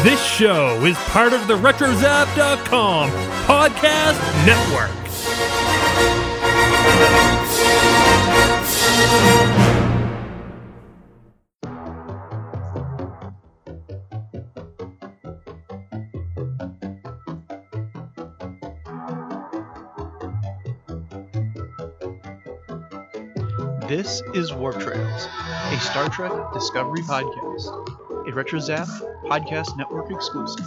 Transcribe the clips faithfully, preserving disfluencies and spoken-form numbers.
This show is part of the RetroZap dot com podcast network. This is Warp Trails, a Star Trek Discovery podcast, a RetroZap podcast network exclusive.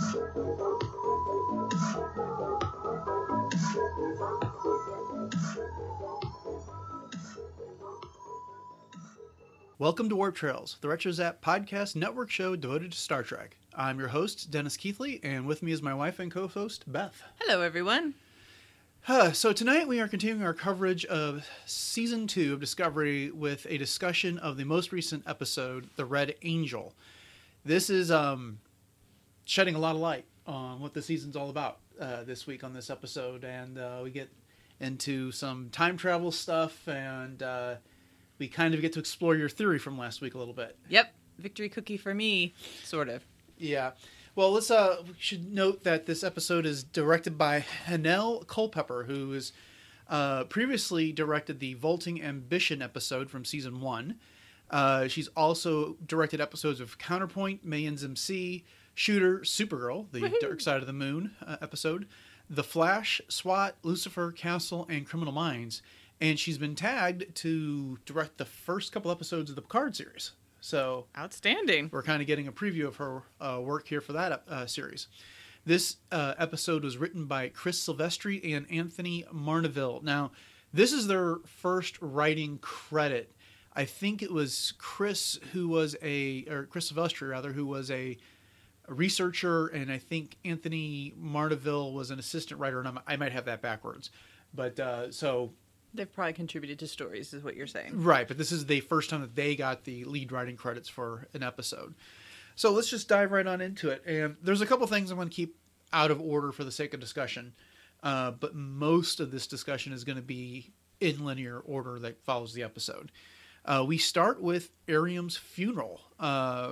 Welcome to Warp Trails, the RetroZap podcast network show devoted to Star Trek. I'm your host, Dennis Keithley, and with me is my wife and co-host, Beth. Hello, everyone. Uh, so tonight we are continuing our coverage of Season two of Discovery with a discussion of the most recent episode, The Red Angel. This is um, shedding a lot of light on what the season's all about uh, this week on this episode. And uh, we get into some time travel stuff, and uh, we kind of get to explore your theory from last week a little bit. Yep. Victory cookie for me, sort of. Yeah. Well, let's. Uh, we should note that this episode is directed by Hanelle Culpepper, who has uh, previously directed the Vaulting Ambition episode from season one. Uh, she's also directed episodes of Counterpoint, Mayans M C, Shooter, Supergirl, the Woo-hoo. Dark Side of the Moon uh, episode, The Flash, SWAT, Lucifer, Castle, and Criminal Minds. And she's been tagged to direct the first couple episodes of the Picard series. So outstanding. We're kind of getting a preview of her uh, work here for that uh, series. This uh, episode was written by Chris Silvestri and Anthony Marneville. Now, this is their first writing credit. I think it was Chris who was a, or Chris Silvestri rather, who was a, a researcher, and I think Anthony Marneville was an assistant writer, and I'm, I might have that backwards. But uh, so... They've probably contributed to stories, is what you're saying. Right, but this is the first time that they got the lead writing credits for an episode. So let's just dive right on into it. And there's a couple things I'm going to keep out of order for the sake of discussion. Uh, but most of this discussion is going to be in linear order that follows the episode. Uh, we start with Airiam's funeral. Uh,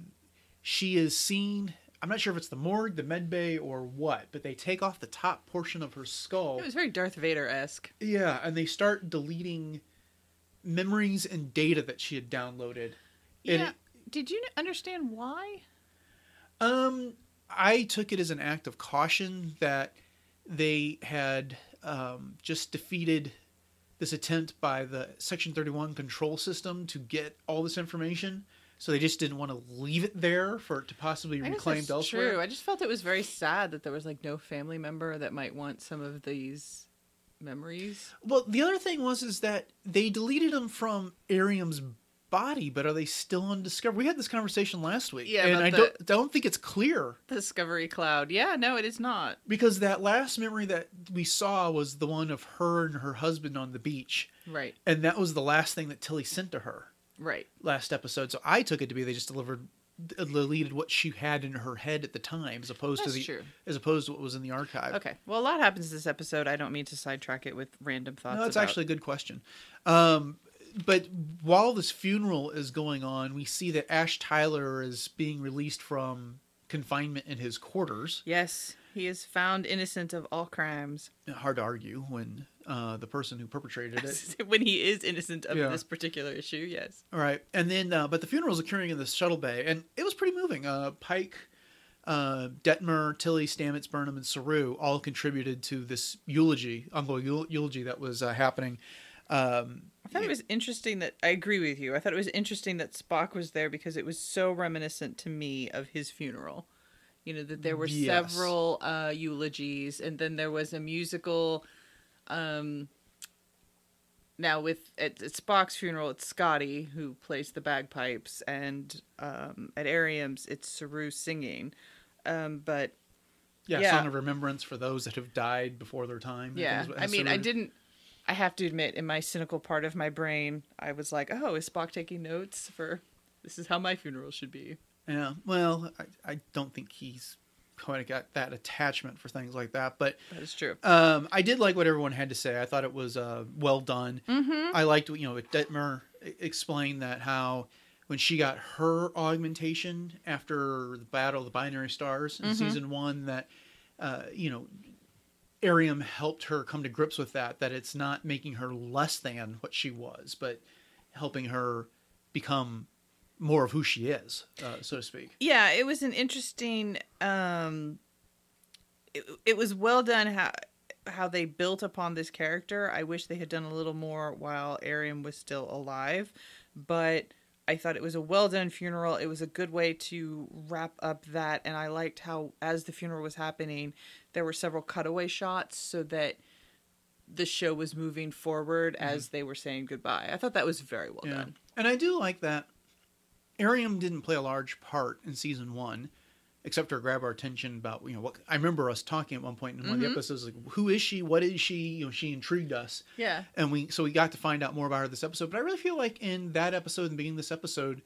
she is seen... I'm not sure if it's the morgue, the med bay, or what, but they take off the top portion of her skull. It was very Darth Vader-esque. Yeah, and they start deleting memories and data that she had downloaded. Yeah. It, Did you understand why? Um, I took it as an act of caution that they had um, just defeated this attempt by the Section thirty-one control system to get all this information. So they just didn't want to leave it there for it to possibly be reclaimed elsewhere. True. I just felt it was very sad that there was like no family member that might want some of these memories. Well, the other thing was is that they deleted them from Airiam's body, but are they still undiscovered? We had this conversation last week, yeah, and I the, don't don't think it's clear. The Discovery Cloud. Yeah, no, it is not. Because that last memory that we saw was the one of her and her husband on the beach. Right. And that was the last thing that Tilly sent to her. Right. Last episode. So I took it to be they just delivered deleted what she had in her head at the time as opposed That's to the true. as opposed to what was in the archive. Okay. Well, a lot happens this episode. I don't mean to sidetrack it with random thoughts. No, that's about... actually a good question. Um, but while this funeral is going on, we see that Ash Tyler is being released from confinement in his quarters. Yes, he is found innocent of all crimes. Hard to argue when uh, the person who perpetrated it... when he is innocent of yeah. this particular issue, yes. All right. And then, uh, but the funeral is occurring in the shuttle bay, and it was pretty moving. Uh, Pike, uh, Detmer, Tilly, Stamets, Burnham, and Saru all contributed to this eulogy, ongoing eulogy that was uh, happening. Um, I thought it was interesting that, I agree with you, I thought it was interesting that Spock was there because it was so reminiscent to me of his funeral. You know, that there were yes. several uh, eulogies, and then there was a musical... Um, now with at, at Spock's funeral, it's Scotty who plays the bagpipes, and um, at Airiam's, it's Saru singing. Um, but yeah, yeah, song of remembrance for those that have died before their time. Yeah, I mean, Saru... I didn't. I have to admit, in my cynical part of my brain, I was like, "Oh, is Spock taking notes for this? Is how my funeral should be." Yeah, well, I, I don't think he's quite got that attachment for things like that, but that is true. Um, I did like what everyone had to say. I thought it was uh, well done. Mm-hmm. I liked, you know, Detmer explained that how when she got her augmentation after the Battle of the Binary Stars in Mhm. season one, that, uh, you know, Ariam helped her come to grips with that, that it's not making her less than what she was, but helping her become more of who she is, uh, so to speak. Yeah, it was an interesting. Um, it, it was well done how how they built upon this character. I wish they had done a little more while Ariam was still alive, but I thought it was a well done funeral. It was a good way to wrap up that, and I liked how, as the funeral was happening, there were several cutaway shots so that the show was moving forward mm-hmm. as they were saying goodbye. I thought that was very well yeah. done. And I do like that Ariam didn't play a large part in season one, except to grab our attention about, you know, what I remember us talking at one point in one mm-hmm. of the episodes, like, who is she? What is she? You know, she intrigued us. Yeah. And we, so we got to find out more about her this episode. But I really feel like in that episode, in the beginning of this episode,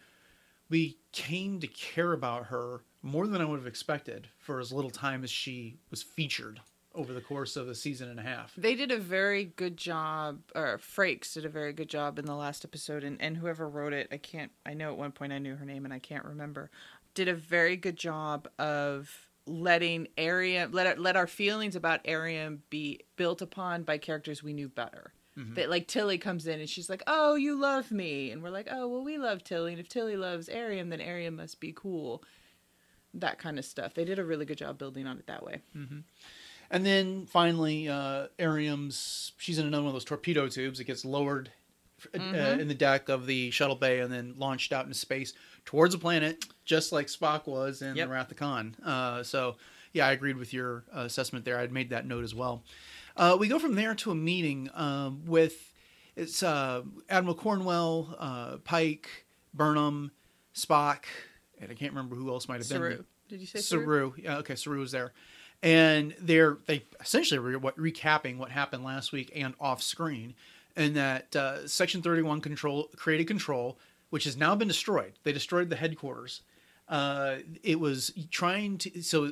we came to care about her more than I would have expected for as little time as she was featured over the course of a season and a half. They did a very good job, or Frakes did a very good job in the last episode, and, and whoever wrote it, I can't, I know at one point I knew her name and I can't remember, did a very good job of letting Ariam, let, let our feelings about Ariam be built upon by characters we knew better. Mm-hmm. That, like, Tilly comes in and she's like, oh, you love me. And we're like, oh, well, we love Tilly. And if Tilly loves Ariam, then Ariam must be cool. That kind of stuff. They did a really good job building on it that way. Mm-hmm. And then finally, uh, Ariam's, she's in another one of those torpedo tubes. It gets lowered mm-hmm. uh, in the deck of the shuttle bay and then launched out into space towards a planet, just like Spock was in yep. the Wrath of Khan. Uh, so, yeah, I agreed with your uh, assessment there. I'd made that note as well. Uh, we go from there to a meeting um, with it's uh, Admiral Cornwell, uh, Pike, Burnham, Spock, and I can't remember who else might have Saru. been. Did you say Saru? Saru? Yeah, okay, Saru was there. And they're they essentially re- what, recapping what happened last week and off screen, and that uh, Section thirty-one control created control, which has now been destroyed. They destroyed the headquarters. Uh, it was trying to so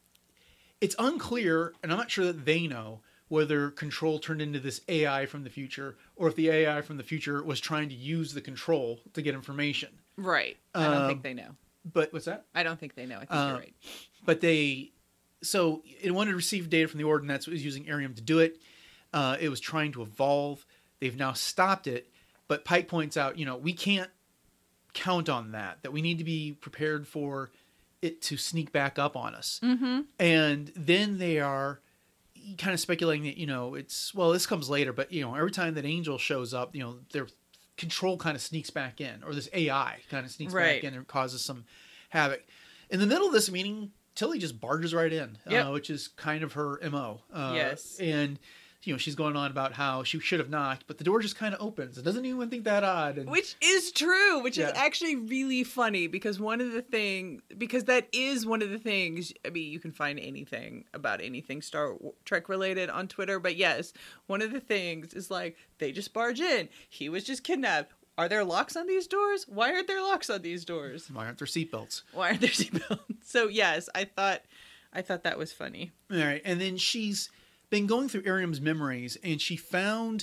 it's unclear, and I'm not sure that they know whether control turned into this A I from the future, or if the A I from the future was trying to use the control to get information. Right. I don't uh, think they know. But what's that? I don't think they know. I think uh, you're right. But they. So it wanted to receive data from the Ordnance. It was using Ariam to do it. Uh, it was trying to evolve. They've now stopped it. But Pike points out, you know, we can't count on that, that we need to be prepared for it to sneak back up on us. Mm-hmm. And then they are kind of speculating that, you know, it's, well, this comes later, but, you know, every time that Angel shows up, you know, their control kind of sneaks back in, or this A I kind of sneaks right. back in and causes some havoc. In the middle of this meeting, Tilly just barges right in, yep. uh, which is kind of her M O. Uh, yes. And, you know, she's going on about how she should have knocked, but the door just kind of opens. It doesn't even think that odd. And, which is true, which yeah. is actually really funny, because one of the things, because that is one of the things, I mean, you can find anything about anything Star Trek related on Twitter, but yes, one of the things is like, they just barge in. He was just kidnapped. Are there locks on these doors? Why aren't there locks on these doors? Why aren't there seatbelts? Why aren't there seatbelts? So yes, I thought, I thought that was funny. All right, and then she's been going through Ariam's memories, and she found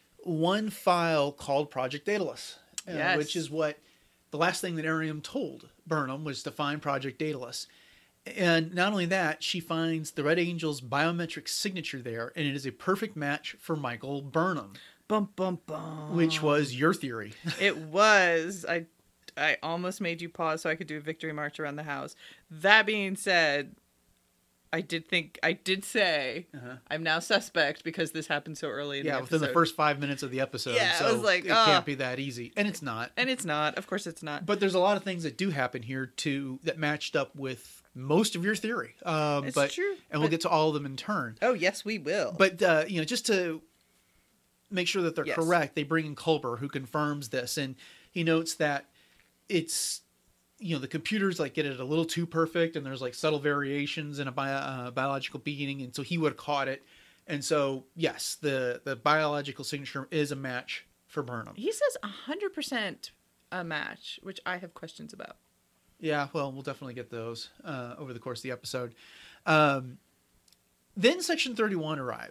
one file called Project Daedalus, uh, yes. which is what the last thing that Ariam told Burnham was to find Project Daedalus. And not only that, she finds the Red Angel's biometric signature there, and it is a perfect match for Michael Burnham. Bum, bum, bum. Which was your theory. It was. I, I almost made you pause so I could do a victory march around the house. That being said, I did think, I did say, uh-huh. I'm now suspect because this happened so early in yeah, the episode. within the first five minutes of the episode. Yeah, so I was like, it oh. can't be that easy. And it's not. And it's not. Of course it's not. But there's a lot of things that do happen here, too, that matched up with most of your theory. Um, it's but, true. And but... we'll get to all of them in turn. Oh, yes, we will. But, uh, you know, just to make sure that they're yes. correct, they bring in Culber, who confirms this. And he notes that it's, you know, the computers like get it a little too perfect, and there's like subtle variations in a bio, uh, biological beginning. And so he would have caught it. And so, yes, the, the biological signature is a match for Burnham. He says one hundred percent a match, which I have questions about. Yeah, well, we'll definitely get those uh, over the course of the episode. Um, then Section thirty-one arrives,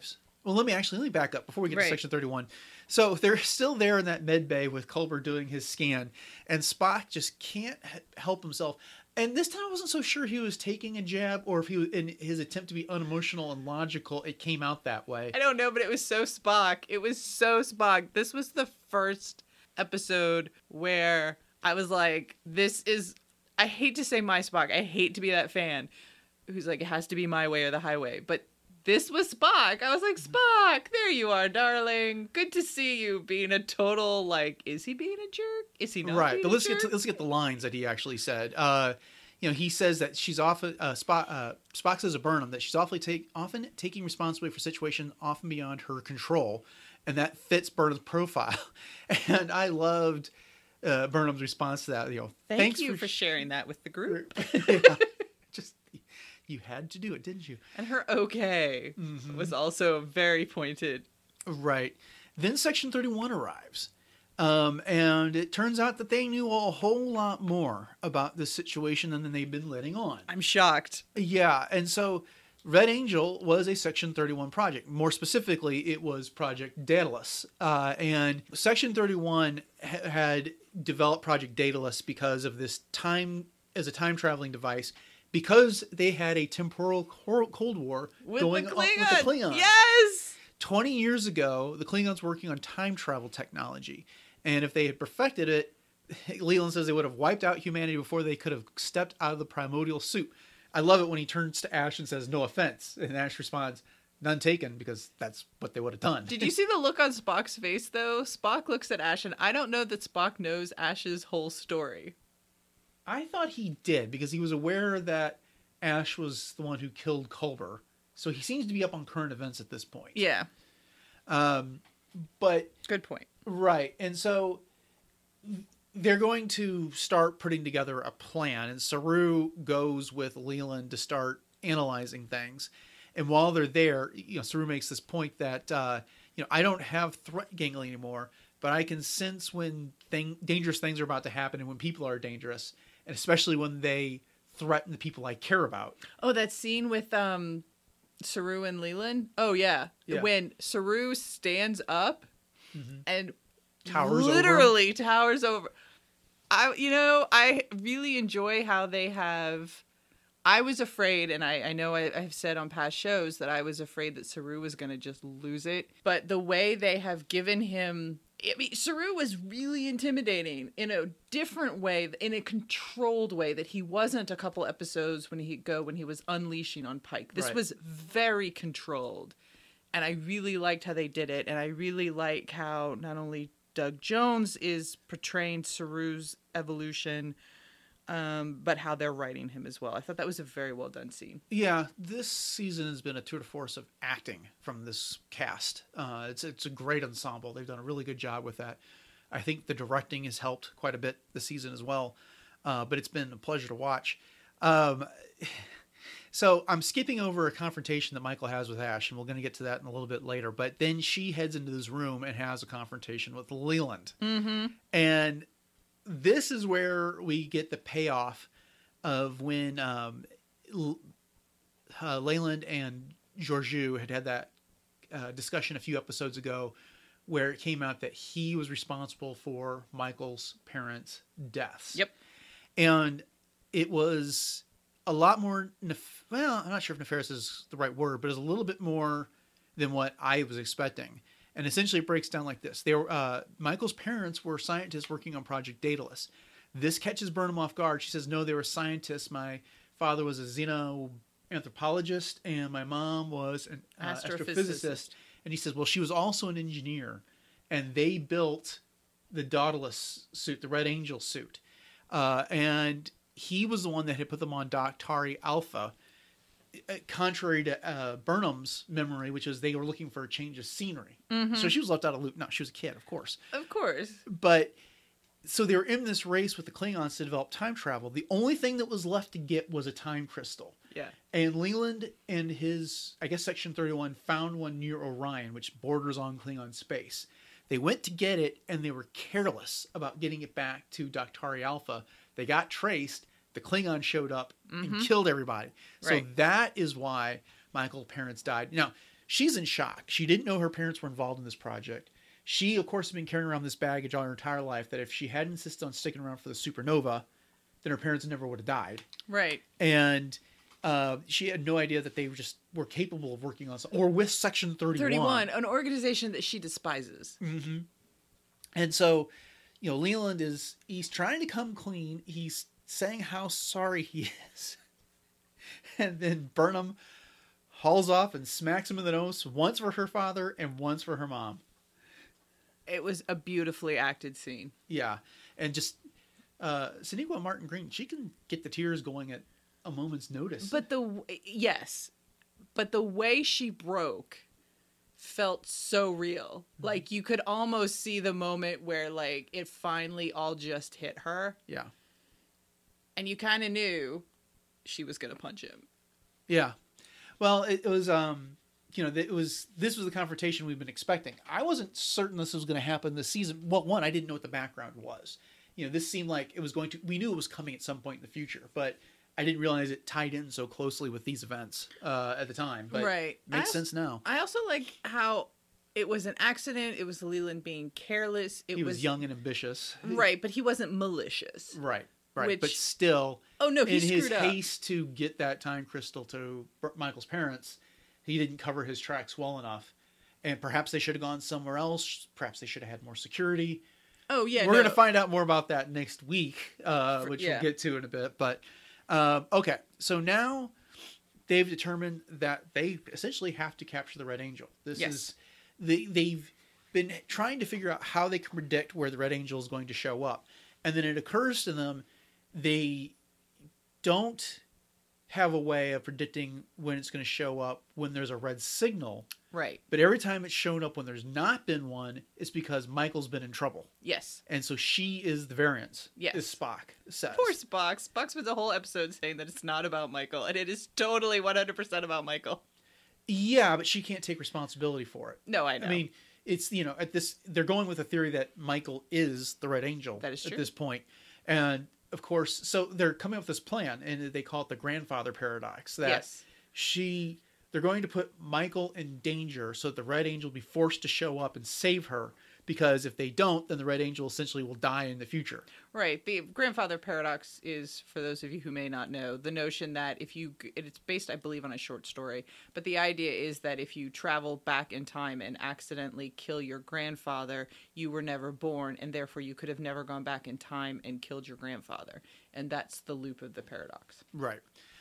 Well, let me actually let me back up before we get Right. to section thirty-one. So they're still there in that med bay with Culber doing his scan, and Spock just can't h- help himself. And this time I wasn't so sure he was taking a jab or if he was in his attempt to be unemotional and logical. It came out that way. I don't know, but it was so Spock. It was so Spock. This was the first episode where I was like, this is, I hate to say my Spock. I hate to be that fan who's like, it has to be my way or the highway. But this was Spock. I was like, Spock, there you are, darling. Good to see you being a total, like, is he being a jerk? Is he not Right, being but a let's jerk? get to, let's get the lines that he actually said. Uh, you know, he says that she's often uh, Spock. Uh, Spock says to Burnham that she's awfully take often taking responsibility for situations often beyond her control, and that fits Burnham's profile. And I loved uh, Burnham's response to that. You know, Thank thanks you for, for sharing that with the group. yeah, just you had to do it, didn't you? And her okay Mm-hmm. was also very pointed. Right. Then Section thirty-one arrives. Um, and it turns out that they knew a whole lot more about this situation than they've been letting on. I'm shocked. Yeah. And so Red Angel was a Section thirty-one project. More specifically, it was Project Daedalus. Uh, and Section thirty-one ha- had developed Project Daedalus because of this time as a time traveling device, because they had a temporal cor- Cold War With going the on with the Klingon. Klingons. Yes! twenty years ago, the Klingons were working on time travel technology. And if they had perfected it, Leland says they would have wiped out humanity before they could have stepped out of the primordial suit. I love it when he turns to Ash and says, no offense. And Ash responds, none taken, because that's what they would have done. Did you see the look on Spock's face, though? Spock looks at Ash, and I don't know that Spock knows Ash's whole story. I thought he did, because he was aware that Ash was the one who killed Culber. So he seems to be up on current events at this point. Yeah, Um, but good point. Right. And so they're going to start putting together a plan. And Saru goes with Leland to start analyzing things. And while they're there, you know, Saru makes this point that, uh, you know, I don't have threat ganglia anymore, but I can sense when thing, dangerous things are about to happen and when people are dangerous, and especially when they threaten the people I care about. Oh, that scene with um, Saru and Leland? Oh, yeah. Yeah. When Saru stands up and Towers over literally towers over. I, you know, I really enjoy how they have. I was afraid, and I, I know I, I've said on past shows that I was afraid that Saru was going to just lose it. But the way they have given him. I mean, Saru was really intimidating in a different way, in a controlled way that he wasn't a couple episodes when he go when he was unleashing on Pike. This Right. was very controlled. And I really liked how they did it. And I really like how not only Doug Jones is portraying Saru's evolution, um, but how they're writing him as well. I thought that was a very well done scene. Yeah, this season has been a tour de force of acting from this cast. Uh, it's it's a great ensemble. They've done a really good job with that. I think the directing has helped quite a bit this season as well. Uh, but it's been a pleasure to watch. Um, so I'm skipping over a confrontation that Michael has with Ash, and we're going to get to that in a little bit later. But then she heads into this room and has a confrontation with Leland. Mm-hmm. And this is where we get the payoff of when um, L- uh, Leyland and Georgiou had had that uh, discussion a few episodes ago, where it came out that he was responsible for Michael's parents' deaths. Yep. And it was a lot more, nef- well, I'm not sure if nefarious is the right word, but it's a little bit more than what I was expecting. And essentially it breaks down like this. They were, uh, Michael's parents were scientists working on Project Daedalus. This catches Burnham off guard. She says, no, they were scientists. My father was a xenoanthropologist and my mom was an uh, Astrophysicist. astrophysicist. And he says, well, she was also an engineer. And they built the Daedalus suit, the Red Angel suit. Uh, and he was the one that had put them on Doctari Alpha, contrary to uh, Burnham's memory, which is they were looking for a change of scenery. Mm-hmm. So she was left out of loop. No, she was a kid, of course. Of course. But so they were in this race with the Klingons to develop time travel. The only thing that was left to get was a time crystal. Yeah. And Leland and his, I guess, Section thirty-one found one near Orion, which borders on Klingon space. They went to get it, and they were careless about getting it back to Doctari Alpha. They got traced. The Klingon showed up Mm-hmm. and killed everybody. So Right. that is why Michael's parents died. Now, she's in shock. She didn't know her parents were involved in this project. She, of course, has been carrying around this baggage all her entire life that if she hadn't insisted on sticking around for the supernova, then her parents never would have died. Right. And uh, she had no idea that they were just were capable of working on something, or with Section thirty-one. thirty-one, an organization that she despises. Mm-hmm. And so, you know, Leland is, he's trying to come clean. He's saying how sorry he is. And then Burnham hauls off and smacks him in the nose, once for her father and once for her mom. It was a beautifully acted scene. Yeah. And just, uh, Sonequa Martin Green, she can get the tears going at a moment's notice. But the, yes, but the way she broke felt so real. Mm-hmm. Like, you could almost see the moment where, like, it finally all just hit her. Yeah. And you kind of knew she was going to punch him. Yeah. Well, it, it was, um, you know, it was, this was the confrontation we've been expecting. I wasn't certain this was going to happen this season. Well, one, I didn't know what the background was. You know, this seemed like it was going to, we knew it was coming at some point in the future, but I didn't realize it tied in so closely with these events uh, at the time. But right. It makes I sense now. I also like how it was an accident. It was Leland being careless. It he was, was young and ambitious. Right, but he wasn't malicious. Right, right. Which, but still, oh no, he in his screwed up. haste to get that time crystal to Michael's parents, he didn't cover his tracks well enough. And perhaps they should have gone somewhere else. Perhaps they should have had more security. Oh, yeah. We're no. going to find out more about that next week, uh, For, which yeah. we'll get to in a bit. But, uh, okay. So now they've determined that they essentially have to capture the Red Angel. This yes. is, they, they've been trying to figure out how they can predict where the Red Angel is going to show up. And then it occurs to them they don't have a way of predicting when it's going to show up when there's a red signal. Right. But every time it's shown up when there's not been one, it's because Michael's been in trouble. Yes. And so she is the variance. Yes. As Spock says. Poor Spock. Spock spends a whole episode saying that it's not about Michael, and it is totally one hundred percent about Michael. Yeah, but she can't take responsibility for it. No, I know. I mean, it's, you know, at this, they're going with a theory that Michael is the Red Angel. That is true. At this point. And of course, so they're coming up with this plan, and they call it the grandfather paradox. That yes. she, they're going to put Michael in danger so that the Red Angel will be forced to show up and save her. Because if they don't, then the Red Angel essentially will die in the future. Right. The grandfather paradox is, for those of you who may not know, the notion that if you, it's based, I believe, on a short story, but the idea is that if you travel back in time and accidentally kill your grandfather, you were never born, and therefore you could have never gone back in time and killed your grandfather. And that's the loop of the paradox. Right.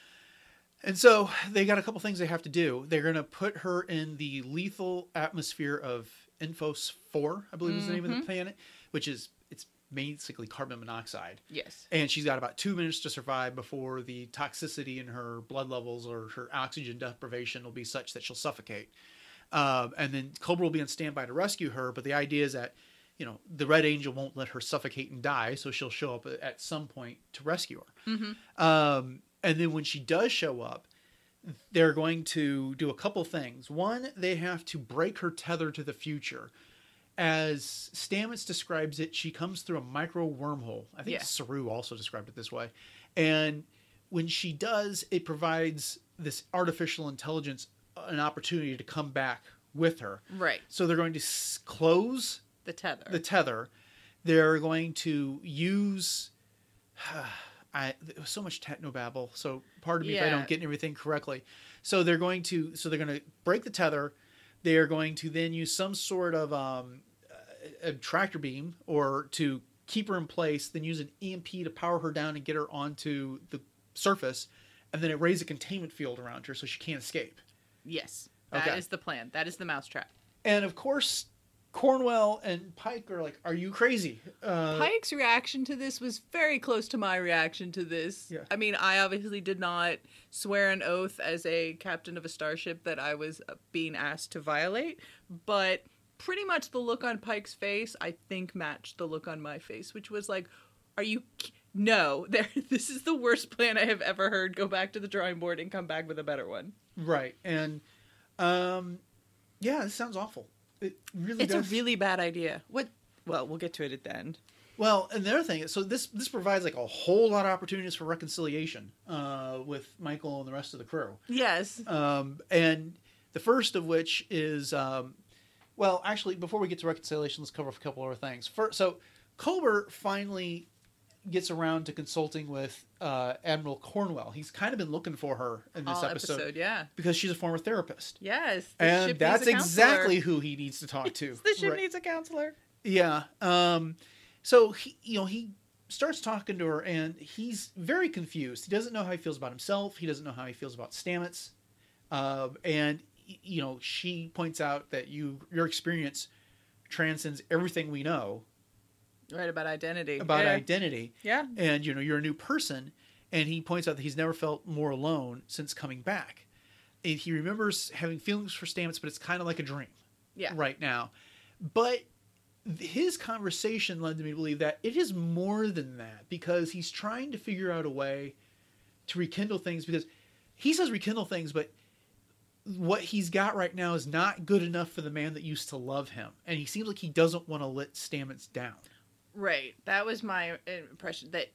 And so they got a couple things they have to do. They're going to put her in the lethal atmosphere of Infos four, I believe mm-hmm. is the name of the planet, which is, it's basically carbon monoxide. Yes. And she's got about two minutes to survive before the toxicity in her blood levels or her oxygen deprivation will be such that she'll suffocate. Um, and then Cobra will be on standby to rescue her. But the idea is that, you know, the Red Angel won't let her suffocate and die. So she'll show up at some point to rescue her. Mm-hmm. Um, and then when she does show up, they're going to do a couple things. One, they have to break her tether to the future. As Stamets describes it, she comes through a micro wormhole. I think yeah. Saru also described it this way. And when she does, it provides this artificial intelligence an opportunity to come back with her. Right. So they're going to s- close the tether. The tether. They're going to use... I, there was so much technobabble, so pardon me yeah. if I don't get everything correctly. So they're going to, so they're going to break the tether. They are going to then use some sort of um, a, a tractor beam or to keep her in place, then use an E M P to power her down and get her onto the surface, and then it raise a containment field around her so she can't escape. Yes, that okay. is the plan. That is the mousetrap. And of course, Cornwell and Pike are like, "Are you crazy?" Uh, Pike's reaction to this was very close to my reaction to this. Yeah. I mean, I obviously did not swear an oath as a captain of a starship that I was being asked to violate, but pretty much the look on Pike's face, I think, matched the look on my face, which was like, "Are you? No, there. This is the worst plan I have ever heard. Go back to the drawing board and come back with a better one." Right, and um, yeah, this sounds awful. It really it's does. a really bad idea. What? Well, we'll get to it at the end. Well, and the other thing is, so this this provides like a whole lot of opportunities for reconciliation uh, with Michael and the rest of the crew. Yes. Um, and The first of which is, um, well, actually, before we get to reconciliation, let's cover a couple other things. First, so Culber finally gets around to consulting with uh, Admiral Cornwell. He's kind of been looking for her in this All episode, episode, yeah. because she's a former therapist. Yes. the ship And needs that's a counselor. exactly who he needs to talk to. The ship Right. needs a counselor. Yeah. Um, so he, you know, he starts talking to her, and he's very confused. He doesn't know how he feels about himself. He doesn't know how he feels about Stamets. Uh, and y- you know, she points out that you your experience transcends everything we know Right, about identity. about yeah. identity. Yeah. And you know, you're a new person. And he points out that he's never felt more alone since coming back. And he remembers having feelings for Stamets, but it's kind of like a dream Yeah. right now. But his conversation led me to believe that it is more than that, because he's trying to figure out a way to rekindle things, because he says rekindle things, but what he's got right now is not good enough for the man that used to love him. And he seems like he doesn't want to let Stamets down. Right. That was my impression, that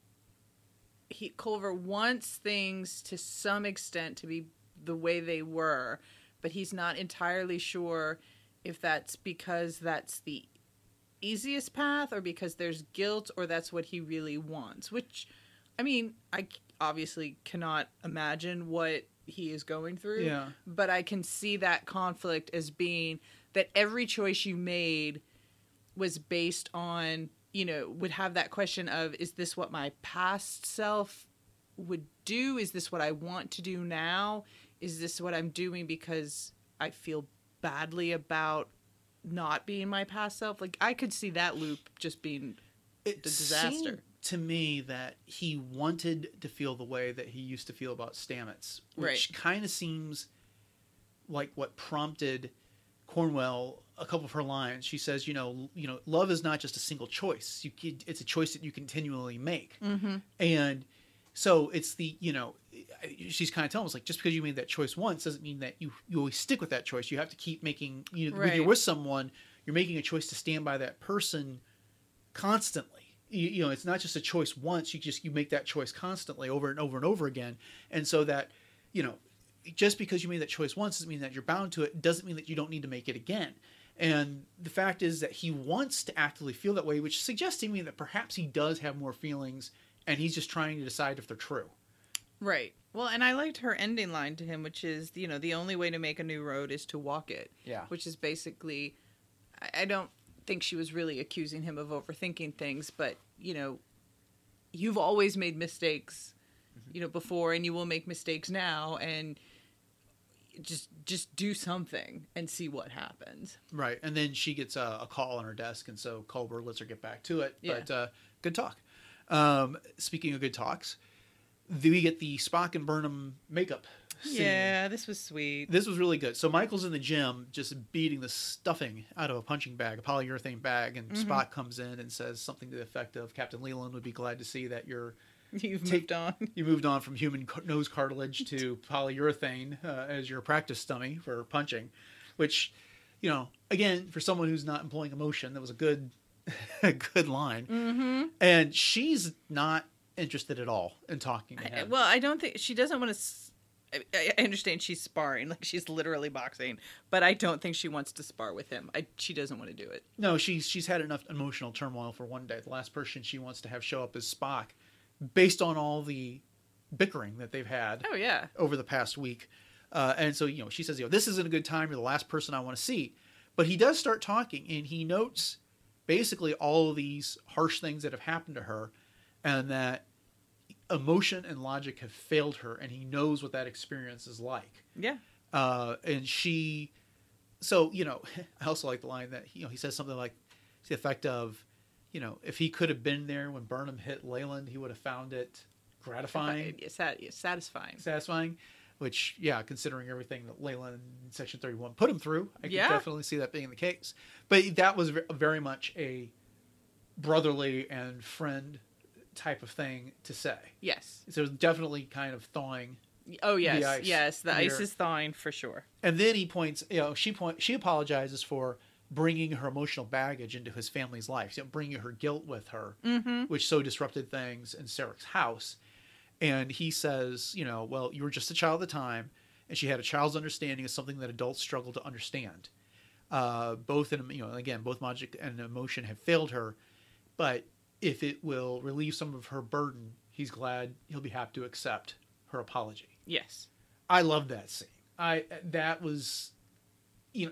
he Culver wants things to some extent to be the way they were, but he's not entirely sure if that's because that's the easiest path or because there's guilt or that's what he really wants. Which, I mean, I obviously cannot imagine what he is going through, Yeah. but I can see that conflict as being that every choice you made was based on, you know, would have that question of, is this what my past self would do? Is this what I want to do now? Is this what I'm doing because I feel badly about not being my past self? Like, I could see that loop just being It the disaster. seemed to me that he wanted to feel the way that he used to feel about Stamets, which Right. kind of seems like what prompted Cornwell a couple of her lines. She says, you know, you know, love is not just a single choice. You could, it's a choice that you continually make. Mm-hmm. And so it's the, you know, she's kind of telling us, like, just because you made that choice once doesn't mean that you, you always stick with that choice. You have to keep making, you know, when Right. you're with someone, you're making a choice to stand by that person constantly. You, you know, it's not just a choice once. You just, you make that choice constantly over and over and over again. And so that, you know, just because you made that choice once doesn't mean that you're bound to it. Doesn't mean that you don't need to make it again. And the fact is that he wants to actively feel that way, which suggests to me that perhaps he does have more feelings and he's just trying to decide if they're true. Right. Well, and I liked her ending line to him, which is, you know, the only way to make a new road is to walk it. Yeah. Which is basically, I, I don't think she was really accusing him of overthinking things, but, you know, you've always made mistakes, you know, before, and you will make mistakes now, and just just do something and see what happens. Right. And then she gets a, a call on her desk, and so Culber lets her get back to it. Yeah. But uh, good talk. Um, speaking of good talks, we get the Spock and Burnham makeup scene. Yeah, this was sweet. This was really good. So Michael's in the gym just beating the stuffing out of a punching bag, a polyurethane bag, and Mhm. Spock comes in and says something to the effect of, Captain Leland would be glad to see that you're You've Take- moved on. you moved on from human car- nose cartilage to polyurethane uh, as your practice dummy for punching, which, you know, again, for someone who's not employing emotion, that was a good, a good line. Mm-hmm. And she's not interested at all in talking to I, him. well, I don't think she doesn't want to. I, I understand she's sparring, like she's literally boxing, but I don't think she wants to spar with him. I, she doesn't want to do it. No, she's she's had enough emotional turmoil for one day. The last person she wants to have show up is Spock, based on all the bickering that they've had Oh yeah, over the past week. Uh, and so, you know, she says, you know, this isn't a good time. You're the last person I want to see. But he does start talking, and he notes basically all of these harsh things that have happened to her, and that emotion and logic have failed her, and he knows what that experience is like. yeah. Uh, and she, so, you know, I also like the line that, you know, he says something like, to the effect of, you know, if he could have been there when Burnham hit Leyland, he would have found it gratifying, It's sat- it's satisfying. satisfying, which, yeah, considering everything that Leyland in Section thirty-one put him through, I Yeah. can definitely see that being the case. But that was ve- very much a brotherly and friend type of thing to say. Yes. So it was definitely kind of thawing. Oh yes, The ice yes. The here. ice is thawing for sure. And then he points, you know, she point, she apologizes for bringing her emotional baggage into his family's life, you know, bringing her guilt with her, Mm-hmm. which so disrupted things in Sarek's house. And he says, you know, well, you were just a child at the time, and she had a child's understanding of something that adults struggle to understand. Uh, both in, you know, again, both logic and emotion have failed her, but if it will relieve some of her burden, he's glad, he'll be happy to accept her apology. Yes. I love that scene. I that was, you know,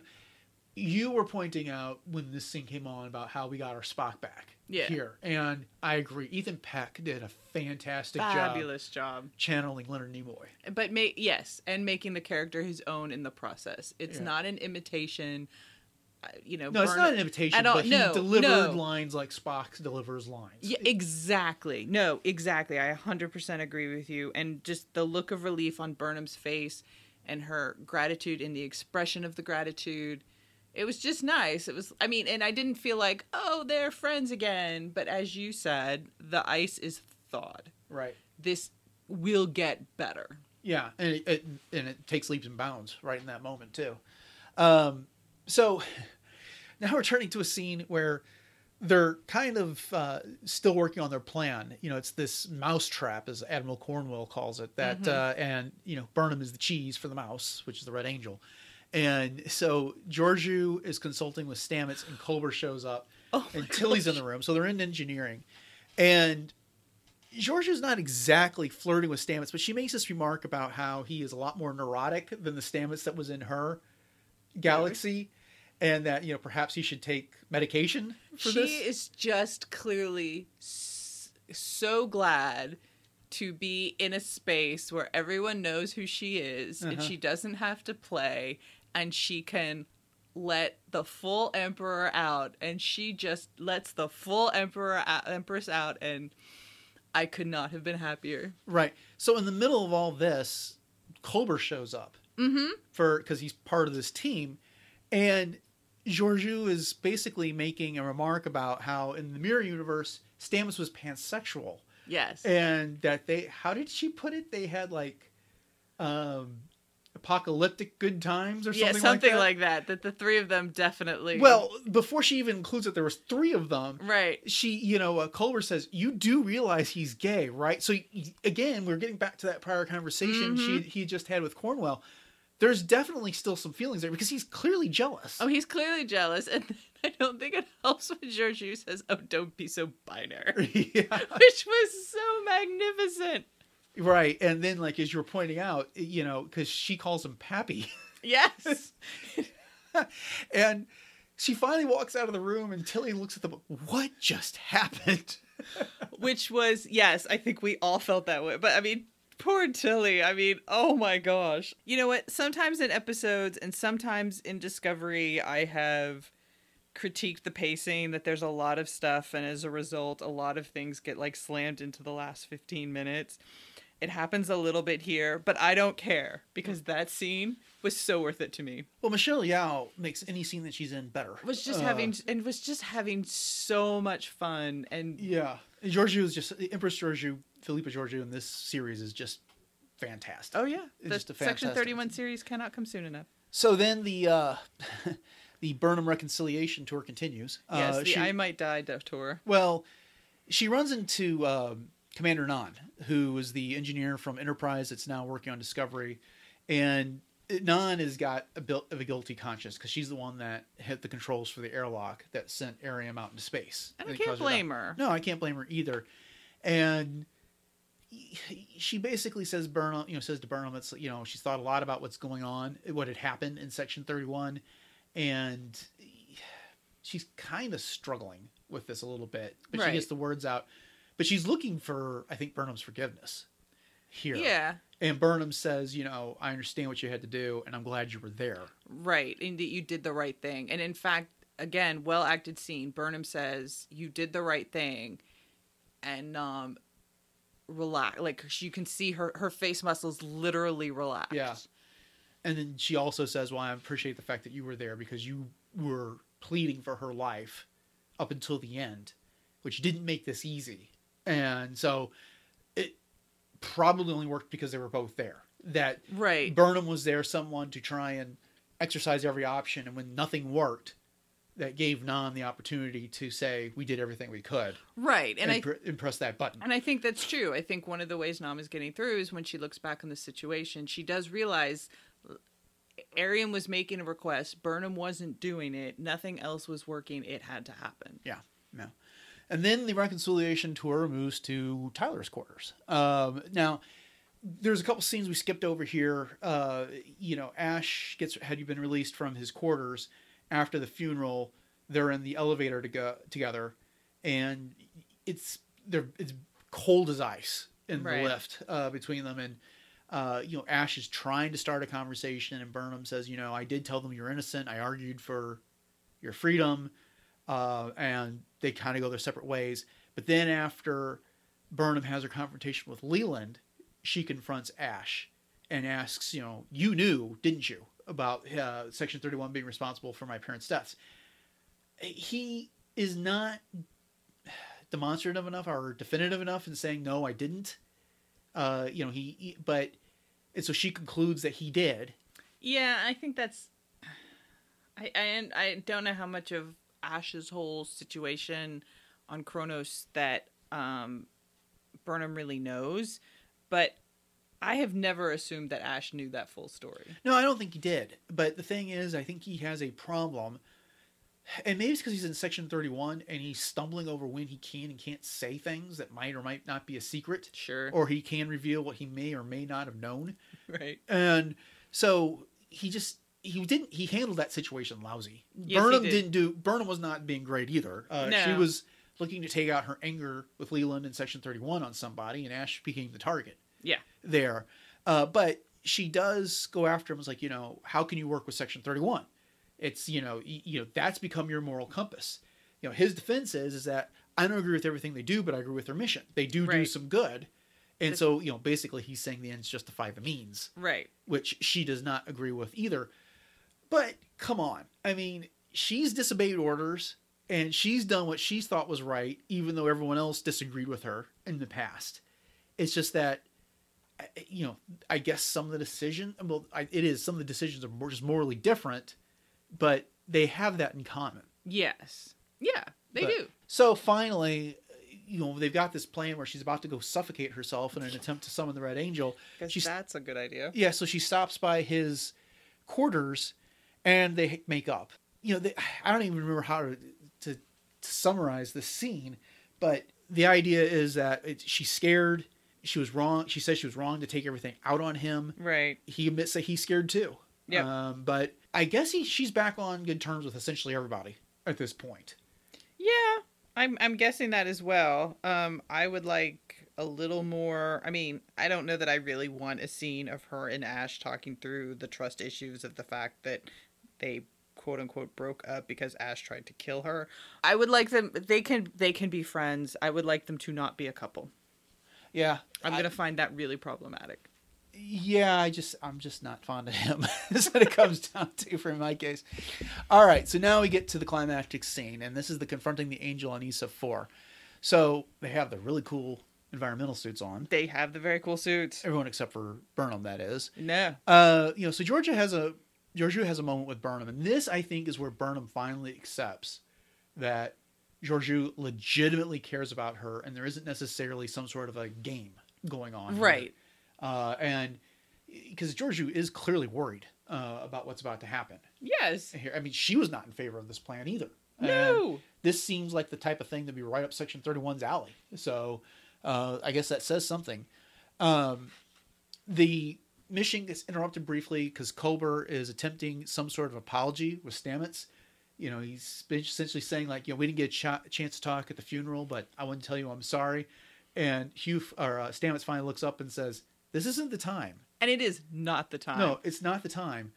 you were pointing out when this scene came on about how we got our Spock back yeah. here, and I agree. Ethan Peck did a fantastic Fabulous job, job channeling Leonard Nimoy. But ma- yes, and making the character his own in the process. It's Yeah. not an imitation. Uh, you know, No, it's not an imitation, at all. but he No, delivered no. lines like Spock delivers lines. Yeah, exactly. No, exactly. I one hundred percent agree with you. And just the look of relief on Burnham's face and her gratitude in the expression of the gratitude. It was just nice. It was, I mean, and I didn't feel like, oh, they're friends again. But as you said, the ice is thawed. Right. This will get better. Yeah, and it, it and it takes leaps and bounds right in that moment too. Um, so now we're turning to a scene where they're kind of uh, still working on their plan. You know, it's this mouse trap, as Admiral Cornwell calls it. That Mm-hmm. uh, and you know, Burnham is the cheese for the mouse, which is the Red Angel. And so Georgiou is consulting with Stamets, and Culber shows up, Oh and my Tilly's in the room. So they're in engineering, and Georgiou's not exactly flirting with Stamets, but she makes this remark about how he is a lot more neurotic than the Stamets that was in her galaxy, and that, you know, perhaps he should take medication for she this. is just clearly s- so glad to be in a space where everyone knows who she is, and Uh-huh. she doesn't have to play, and she can let the full emperor out, and she just lets the full emperor out, empress out, and I could not have been happier. Right. So in the middle of all this, Culber shows up Mm-hmm. for because he's part of this team, and Georgiou is basically making a remark about how in the mirror universe Stamets was pansexual, Yes. and that they, how did she put it? They had like um, apocalyptic good times or yeah, something, something like that. like that. That the three of them definitely. Well, before she even includes that there was three of them, right. she, you know, uh, Culber says, you do realize he's gay, right? So y- again, we're getting back to that prior conversation Mm-hmm. she he just had with Cornwell. There's definitely still some feelings there because he's clearly jealous. Oh, he's clearly jealous, and I don't think it helps when Georgiou says, "Oh, don't be so binary," Yeah. which was so magnificent. Right. And then, like, as you were pointing out, you know, because she calls him Pappy. Yes. And she finally walks out of the room, and Tilly looks at them. What just happened? Which was, yes, I think we all felt that way. But I mean, poor Tilly. I mean, oh my gosh. You know what? Sometimes in episodes and sometimes in Discovery, I have critiqued the pacing, that there's a lot of stuff, and as a result, a lot of things get like slammed into the last fifteen minutes. It happens a little bit here, but I don't care because that scene was so worth it to me. Well, Michelle Yeoh makes any scene that she's in better. Was just Uh, having and was just having so much fun, and Yeah. Georgiou is just, Empress Georgiou, Philippa Georgiou in this series is just fantastic. oh yeah, It's the just a Section fantastic thirty-one series cannot come soon enough. So then the uh, the Burnham reconciliation tour continues. Yes, Uh, the she, I Might Die tour. Well, she runs into um, Commander Nan, who is the engineer from Enterprise that's now working on Discovery. And Nan has got a bit of a guilty conscience because she's the one that hit the controls for the airlock that sent Ariam out into space. And I it can't caused to blame die. her. No, I can't blame her either. And she basically says Burnham, you know, says to Burnham, it's, you know, she's thought a lot about what's going on, what had happened in Section thirty-one, and she's kind of struggling with this a little bit, but Right. she gets the words out. But she's looking for, I think, Burnham's forgiveness here. Yeah, And Burnham says, you know, I understand what you had to do, and I'm glad you were there. right. And that you did the right thing. And in fact, again, well acted scene. Burnham says you did the right thing, and um, relax. Like you can see her her face muscles literally relax. Yeah. And then she also says, well, I appreciate the fact that you were there because you were pleading for her life up until the end, which didn't make this easy. And so it probably only worked because they were both there. That Right. Burnham was there, someone to try and exercise every option. And when nothing worked, that gave Nan the opportunity to say, we did everything we could. Right. And, And, I pr- and press that button. and I think that's true. I think one of the ways Nam is getting through is when she looks back on the situation, she does realize Arian was making a request. Burnham wasn't doing it. Nothing else was working. It had to happen. Yeah, no. And then the reconciliation tour moves to Tyler's quarters. Um, now, there's a couple scenes we skipped over here. Uh, you know, Ash gets had you been released from his quarters after the funeral. They're in the elevator to go together, and it's they're it's cold as ice in Right. the lift uh, between them. And uh, you know, Ash is trying to start a conversation, and Burnham says, "You know, I did tell them you're innocent. I argued for your freedom." Uh, and they kind of go their separate ways. But then after Burnham has her confrontation with Leland, she confronts Ash and asks, you know, you knew, didn't you, about uh, Section thirty-one being responsible for my parents' deaths? He is not demonstrative enough or definitive enough in saying, no, I didn't. Uh, you know, he, he, but, and so she concludes that he did. Yeah, I think that's. I I, I don't know how much of Ash's whole situation on Kronos that um, Burnham really knows, but I have never assumed that Ash knew that full story. No, I don't think he did. But the thing is, I think he has a problem, and maybe it's because he's in Section thirty-one and he's stumbling over when he can and can't say things that might or might not be a secret, Sure. or he can reveal what he may or may not have known. Right. And so he just he didn't he handled that situation lousy. Yes, Burnham he did. didn't do Burnham was not being great either. Uh, No. She was looking to take out her anger with Leland in Section thirty-one on somebody, and Ash became the target Yeah. there. Uh, but she does go after him. It's like, you know, how can you work with Section thirty-one? It's, you know, y- you know, that's become your moral compass. You know, his defense is, is that I don't agree with everything they do, but I agree with their mission. They do do Right. some good. And The- so, you know, basically he's saying the ends justify the means, Right. which she does not agree with either. But come on. I mean, she's disobeyed orders and she's done what she thought was right, even though everyone else disagreed with her in the past. It's just that, you know, I guess some of the decision, well, I, it is, some of the decisions are more, just morally different, but they have that in common. Yes. Yeah, they But- do. So finally, you know, they've got this plan where she's about to go suffocate herself in an attempt to summon the Red Angel. Guess She's, that's a good idea. yeah, so she stops by his quarters and they make up. You know, they, I don't even remember how to, to, to summarize the scene, but the idea is that it, she's scared. She was wrong. She says she was wrong to take everything out on him. Right. He admits that he's scared too. Yep. Um, but I guess he, she's back on good terms with essentially everybody at this point. Yeah, I'm I'm guessing that as well. Um, I would like a little more. I mean, I don't know that I really want a scene of her and Ash talking through the trust issues of the fact that they quote unquote broke up because Ash tried to kill her. I would like them. They can they can be friends. I would like them to not be a couple. Yeah. I'm I- gonna find that really problematic. Yeah, I just I'm just not fond of him. That's what it comes down to for my case. All right, so now we get to the climactic scene, and this is the confronting the angel on Issa four. So they have the really cool environmental suits on. They have the very cool suits. Everyone except for Burnham, that is. No. Uh, you know, so Georgia has a Georgiou has a moment with Burnham, and this I think is where Burnham finally accepts that Georgiou legitimately cares about her, and there isn't necessarily some sort of a game going on, here. Right. Uh, and because Georgiou is clearly worried uh, about what's about to happen Yes. here. I mean, she was not in favor of this plan either. And No. this seems like the type of thing to be right up Section thirty-one's alley. So uh, I guess that says something. Um, the mission gets interrupted briefly because Culber is attempting some sort of apology with Stamets. You know, he's essentially saying like, you know, we didn't get a, ch- a chance to talk at the funeral, but I want to tell you I'm sorry. And Hugh or uh, Stamets finally looks up and says, "This isn't the time." And it is not the time. No, it's not the time.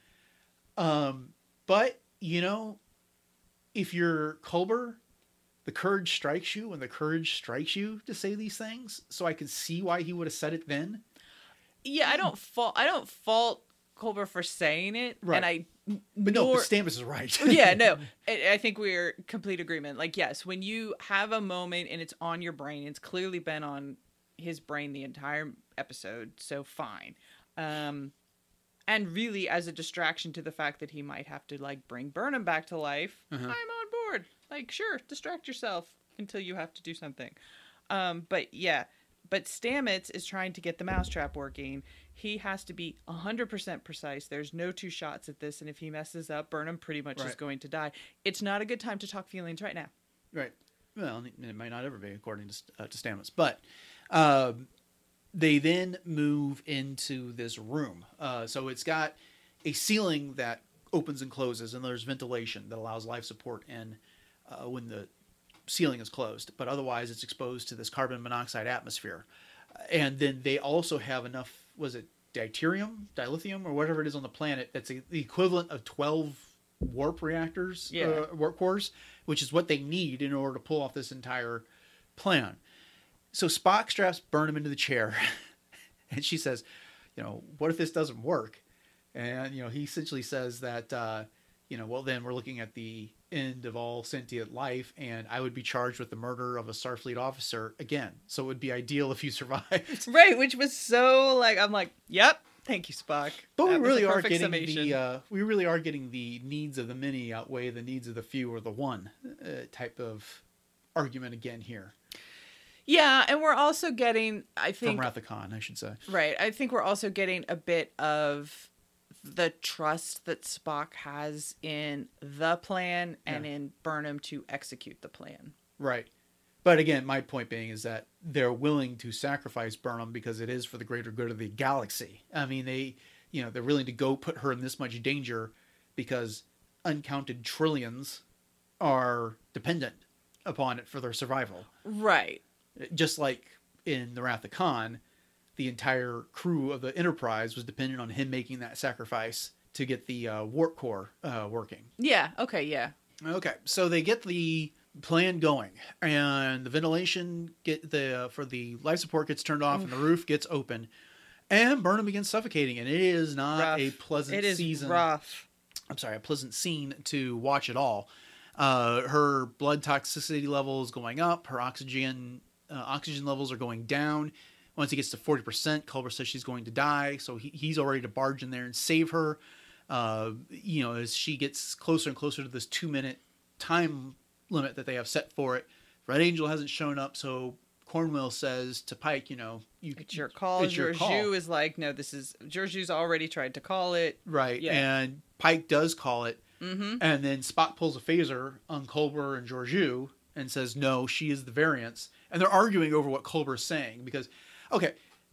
Um, but you know, if you're Culber, the courage strikes you when the courage strikes you to say these things. So I can see why he would have said it then. Yeah, I don't fault. I don't fault Culber for saying it, Right. and I. But no, nor- but Stamets is right. yeah, no, I, I think we're complete agreement. Like, yes, when you have a moment and it's on your brain, it's clearly been on his brain the entire episode, so fine. Um, and really, as a distraction to the fact that he might have to like bring Burnham back to life, Uh-huh. I'm on Like, sure, distract yourself until you have to do something. Um, but yeah, but Stamets is trying to get the mousetrap working. He has to be one hundred percent precise. There's no two shots at this. And if he messes up, Burnham pretty much Right. is going to die. It's not a good time to talk feelings right now. Right. Well, it might not ever be, according to, uh, to Stamets. But um, they then move into this room. Uh, so it's got a ceiling that opens and closes, and there's ventilation that allows life support in uh, when the ceiling is closed. But otherwise, it's exposed to this carbon monoxide atmosphere. And then they also have enough, was it deuterium, dilithium, or whatever it is on the planet, that's a, the equivalent of twelve warp reactors, Yeah. uh, warp cores, which is what they need in order to pull off this entire plan. So Spock straps Burnham into the chair, and she says, you know, what if this doesn't work? And, you know, he essentially says that, uh, you know, well, then we're looking at the end of all sentient life, and I would be charged with the murder of a Starfleet officer again. So it would be ideal if you survived. Right, which was so, like, I'm like, yep, thank you, Spock. But That we was really a are perfect getting summation. the uh, we really are getting the needs of the many outweigh the needs of the few or the one uh, type of argument again here Yeah, and we're also getting, I from think, Wrath of Khan, I should say. right, I think we're also getting a bit of the trust that Spock has in the plan and Yeah. in Burnham to execute the plan. Right. But again, my point being is that they're willing to sacrifice Burnham because it is for the greater good of the galaxy. I mean, they, you know, they're willing to go put her in this much danger because uncounted trillions are dependent upon it for their survival. Right. Just like in the Wrath of Khan, the entire crew of the Enterprise was dependent on him making that sacrifice to get the uh, warp core uh, working. Yeah, okay, yeah. Okay, so they get the plan going, and the ventilation get the uh, for the life support gets turned off, and the roof gets open, and Burnham begins suffocating, and it is not Rough. a pleasant It is season. rough. I'm sorry, a pleasant scene to watch at all. Uh, her blood toxicity levels going up, her oxygen uh, oxygen levels are going down. Once he gets to forty percent, Culber says she's going to die, so he, he's already to barge in there and save her. Uh, you know, as she gets closer and closer to this two-minute time limit that they have set for it, Red Angel hasn't shown up, so Cornwell says to Pike, you know, you, It's your call. It's your call. Georgiou is like, no, this is... Georgiou's already tried to call it. Right, Yeah. and Pike does call it, Mm-hmm. and then Spock pulls a phaser on Culber and Georgiou and says, no, she is the variance. And they're arguing over what Culber's saying because, okay,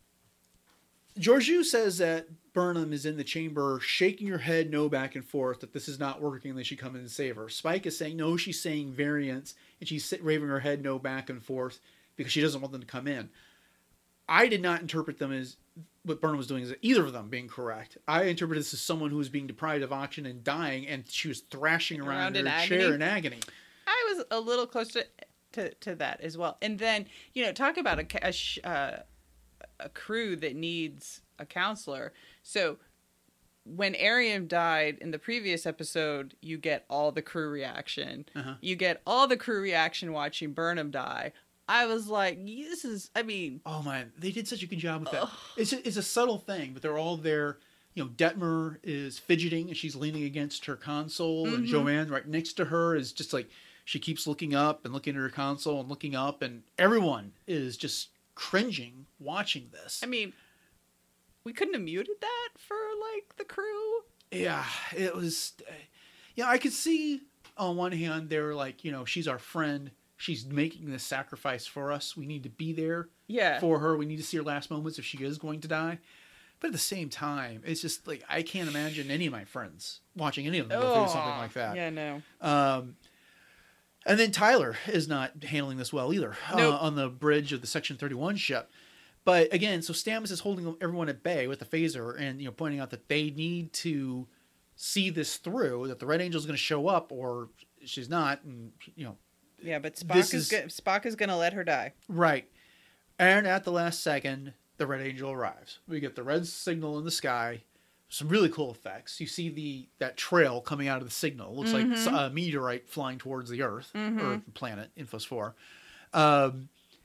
Georgiou says that Burnham is in the chamber shaking her head no back and forth, that this is not working, they should come in and save her. Spike is saying, no, she's saying variance, and she's sit- waving her head no back and forth because she doesn't want them to come in. I did not interpret them as what Burnham was doing as either of them being correct. I interpreted this as someone who was being deprived of oxygen and dying, and she was thrashing around, Around in in her chair agony? in agony. I was a little close to, to, to that as well. And then, you know, talk about a, ca- a, sh- uh, a crew that needs a counselor. So when Ariam died in the previous episode, you get all the crew reaction. Uh-huh. You get all the crew reaction watching Burnham die. I was like, this is, I mean... Oh man, they did such a good job with that. Ugh. It's a, it's a subtle thing, but they're all there. You know, Detmer is fidgeting and she's leaning against her console, and Mhm. Joanne right next to her is just like, she keeps looking up and looking at her console and looking up, and everyone is just cringing watching this. I mean, we couldn't have muted that for, like, the crew. Yeah, it was. Yeah, I could see on one hand they were like, you know, she's our friend. She's making this sacrifice for us. We need to be there Yeah. for her. We need to see her last moments if she is going to die. But at the same time, it's just like I can't imagine any of my friends watching any of them go through something like that. Yeah, no. Um, and then Tyler is not handling this well either Nope. uh, on the bridge of the Section thirty-one ship. But again, so Stamets is holding everyone at bay with the phaser and, you know, pointing out that they need to see this through, that the Red Angel is going to show up or she's not. And, you know, Yeah, but Spock This is, is- go- Spock is going to let her die. right. And at the last second, the Red Angel arrives. We get the red signal in the sky. Some really cool effects. You see the that trail coming out of the signal. It looks Mhm. like a meteorite flying towards the Earth Mhm. or planet, Infos four. Um,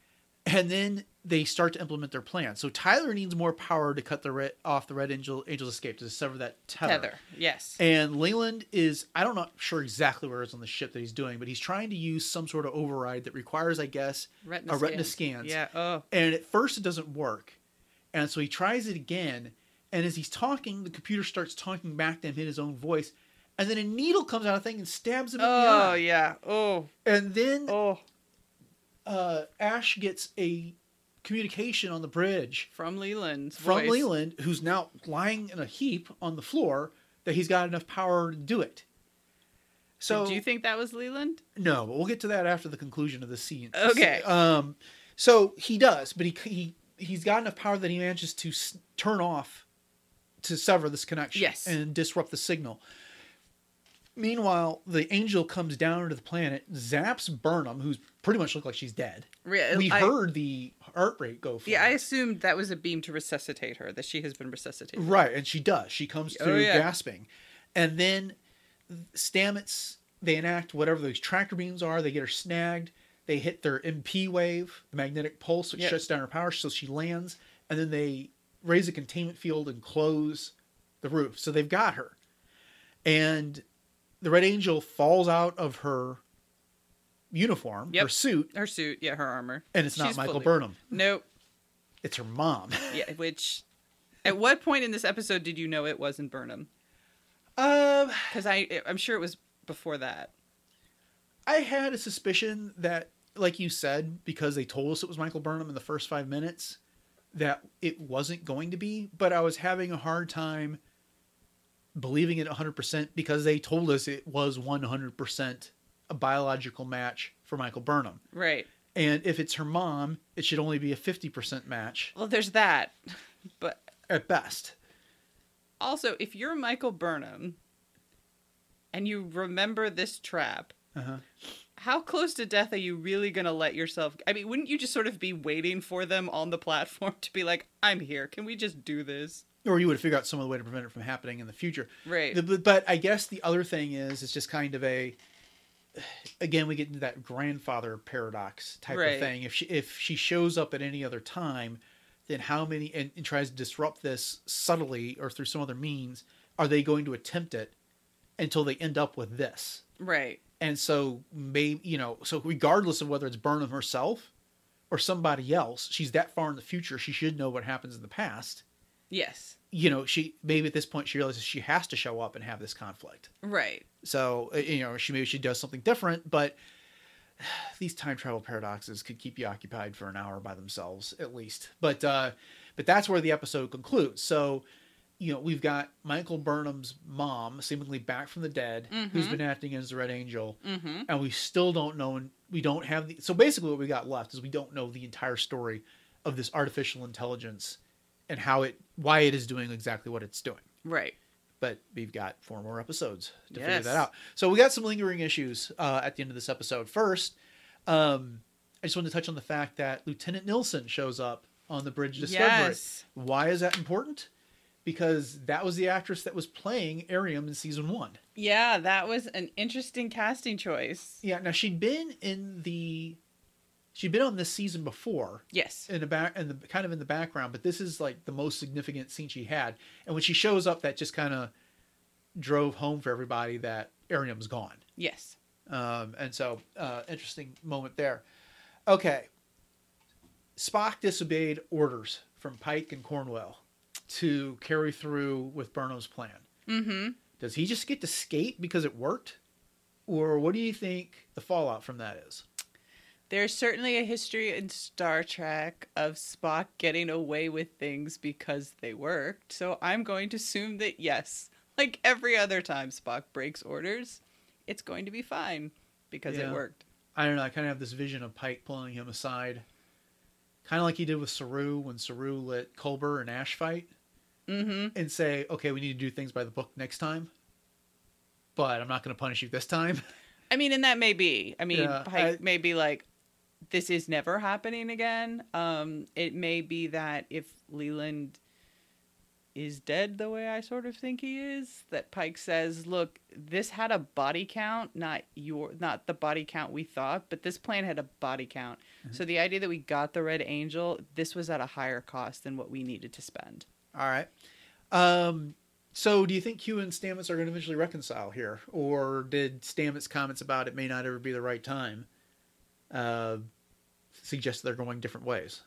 And then they start to implement their plan. So Tyler needs more power to cut the red, off the Red Angel Angel's escape, to sever that tether. Tether, yes. And Leland is, I don't know, sure exactly where it's on the ship that he's doing, but he's trying to use some sort of override that requires, I guess, Retina a retina scans. scans. Yeah. Oh. And at first it doesn't work. And so he tries it again. And as he's talking, the computer starts talking back to him in his own voice. And then a needle comes out of the thing and stabs him in the eye. Oh yeah. Oh. And then Oh. uh, Ash gets a communication on the bridge From Leland's from voice. Leland, who's now lying in a heap on the floor, that he's got enough power to do it. So Do you think that was Leland? no, but we'll get to that after the conclusion of the scene. Okay. Um, so he does, but he he he's got enough power that he manages to s- turn off, to sever this connection, Yes. and disrupt the signal. Meanwhile, the angel comes down into the planet, zaps Burnham, who's pretty much looked like she's dead. Re- We I- heard the heart rate go. Yeah, I flat. assumed that was a beam to resuscitate her. That she has been resuscitated. Right, and she does. She comes Oh, through yeah. gasping. And then Stamets, they enact whatever those tractor beams are. They get her snagged. They hit their M P wave, the magnetic pulse, which Yep. shuts down her power, so she lands. And then they raise a containment field and close the roof. So they've got her. And the Red Angel falls out of her uniform, Yep. her suit, Her suit, yeah, her armor. and it's not She's Michael fully- Burnham. Nope. It's her mom. Yeah, which. At what point in this episode did you know it wasn't Burnham? um... Because I, I'm sure it was before that. I had a suspicion that, like you said, because they told us it was Michael Burnham in the first five minutes, that it wasn't going to be, but I was having a hard time believing it one hundred percent because they told us it was one hundred percent a biological match for Michael Burnham. Right. And if it's her mom, it should only be a fifty percent match Well, there's that. But at best. also, if you're Michael Burnham and you remember this trap, Uh-huh. how close to death are you really going to let yourself... I mean, wouldn't you just sort of be waiting for them on the platform to be like, I'm here, can we just do this? Or you would have figured out some other way to prevent it from happening in the future. Right. The- But, but I guess the other thing is, it's just kind of a, again, we get into that grandfather paradox type Right. of thing. If she, if she shows up at any other time, then how many, and, and tries to disrupt this subtly or through some other means, are they going to attempt it until they end up with this? Right. And so maybe, you know, so regardless of whether it's Burnham herself or somebody else, she's that far in the future, she should know what happens in the past. Yes. You know, she maybe at this point she realizes she has to show up and have this conflict. Right. So, uh, you know, she maybe she does something different, but these time travel paradoxes could keep you occupied for an hour by themselves, at least. But uh, but that's where the episode concludes. So, you know, we've got Michael Burnham's mom, seemingly back from the dead, who's Mhm. been acting as the Red Angel, Mm-hmm. and we still don't know. We don't have the. So basically, what we got left is we don't know the entire story of this artificial intelligence and how it, why it is doing exactly what it's doing. Right. But we've got four more episodes to figure Yes. that out. So we got some lingering issues uh, at the end of this episode. First, um, I just wanted to touch on the fact that Lieutenant Nilsson shows up on the bridge Discovery. Yes. Why is that important? Because that was the actress that was playing Arium in season one. Yeah, that was an interesting casting choice. Yeah, now she'd been in the, she'd been on this season before Yes. in the back, in the kind of in the background, but this is like the most significant scene she had. And when she shows up, that just kind of drove home for everybody that Arium's gone. Yes. Um, and so, uh, interesting moment there. Okay. Spock disobeyed orders from Pike and Cornwell to carry through with Burnham's plan. Mm-hmm. Does he just get to skate because it worked? Or what do you think the fallout from that is? There's certainly a history in Star Trek of Spock getting away with things because they worked. So I'm going to assume that yes, like every other time Spock breaks orders, it's going to be fine because Yeah. it worked. I don't know. I kind of have this vision of Pike pulling him aside. Kind of like he did with Saru when Saru let Culber and Ash fight. Mm-hmm. And say, okay, we need to do things by the book next time. But I'm not going to punish you this time. I mean, and that may be. I mean, Yeah, Pike I- may be like, this is never happening again. Um, it may be that if Leland is dead the way I sort of think he is. That Pike says, look, this had a body count, not your, not the body count we thought, but this plan had a body count. Mm-hmm. So the idea that we got the Red Angel, this was at a higher cost than what we needed to spend. All right. Um, so do you think Q and Stamets are going to eventually reconcile here? Or did Stamets' comments about it may not ever be the right time uh, suggest they're going different ways?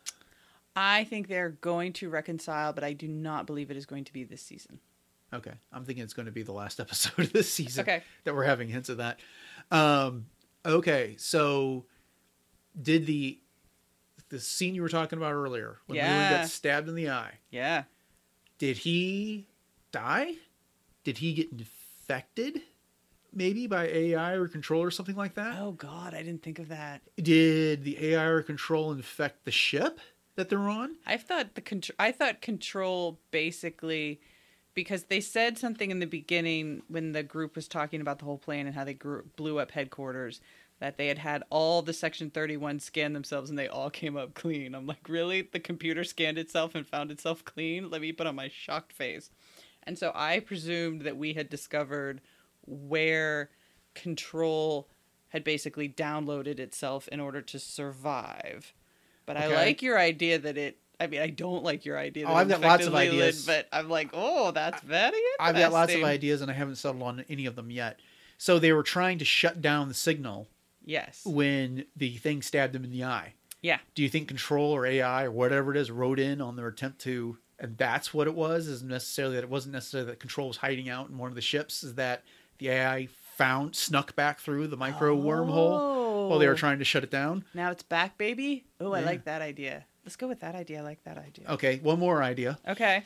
I think they're going to reconcile, but I do not believe it is going to be this season. Okay. I'm thinking it's going to be the last episode of this season okay. that we're having hints of that. Um, okay. So did the the scene you were talking about earlier, when yeah. Leland got stabbed in the eye, yeah. did he die? Did he get infected? Maybe by A I or control or something like that? Oh, God. I didn't think of that. Did the A I or control infect the ship that they're on? I thought the contr- I thought control basically, because they said something in the beginning when the group was talking about the whole plan and how they grew, blew up headquarters, that they had had all the Section thirty-one scan themselves and they all came up clean. I'm like, really? The computer scanned itself and found itself clean? Let me put on my shocked face. And so I presumed that we had discovered where control had basically downloaded itself in order to survive. But okay. I like your idea that it, I mean, I don't like your idea that oh, I've got lots of Leland, ideas. But I'm like, oh, that's very interesting. I've got lots of ideas and I haven't settled on any of them yet. So they were trying to shut down the signal. Yes. When the thing stabbed him in the eye. Yeah. Do you think control or A I or whatever it is wrote in on their attempt to, and that's what it was, is necessarily that it wasn't necessarily that control was hiding out in one of the ships, is that the A I found, snuck back through the micro oh. wormhole while they were trying to shut it down? Now it's back, baby? Oh, I yeah. like that idea. Let's go with that idea. I like that idea. Okay, one more idea. Okay.